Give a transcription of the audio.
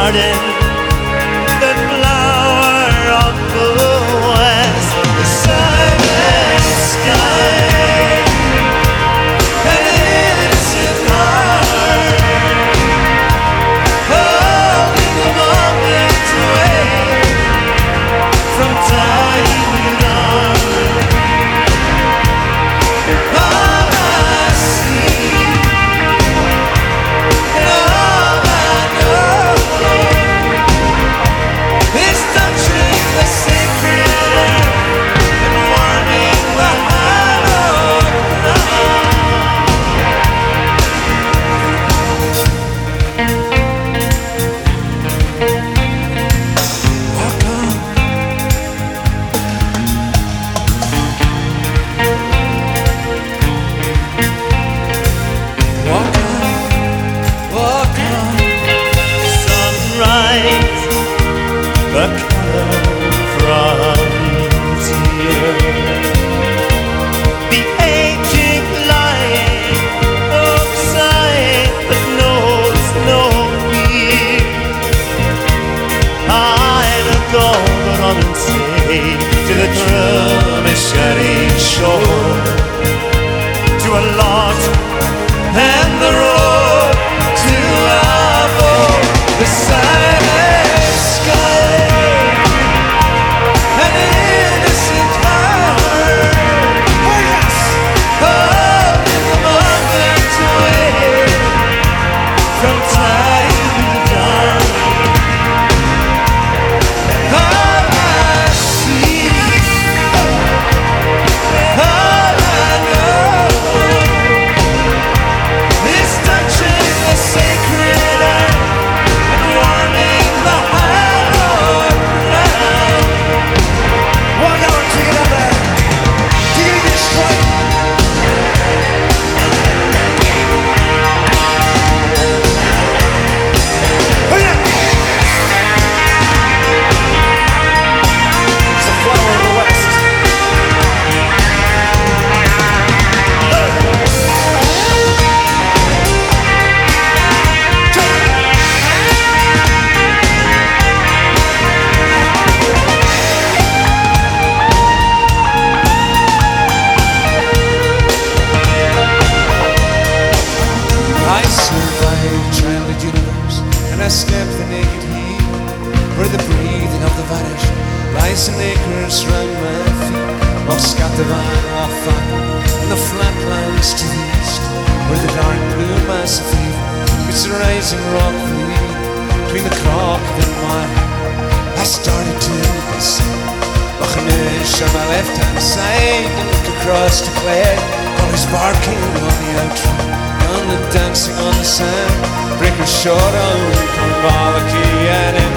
garden, the flower of the west, the silent sky, an innocent heart, holding the moment away from time and on. All I see and all I know is touching the sacred earth and warming the hallowed ground. Walk on. Walk on, walk on. Sunrise, the color frontier. The aging lion of sight that knows no fear. I'll go on and say to the drum is shining shore, to a lot and the road to above the silent sky, an innocent heart, oh yes, holding the moment away from time to dawn. All I see, all I know is touching the sacred earth and warming the hallowed ground. Walk on, take it up there. Take it again, strike. Oh yeah. It's the flower of the west. I survived childhood universe and I escaped the naked heat, where the breathing of the vanish lies in acres round my feet. Of Scatavan, of Fan, and the flatlands to the east, where the dark blue mass of evil meets the rising rock of the Wee. Between the Croc and mine, I started to listen. Lochanish on my left hand side and looked across to Clare, while he's barking on the outro and dancing on the sand. Breakers short on Cornwall and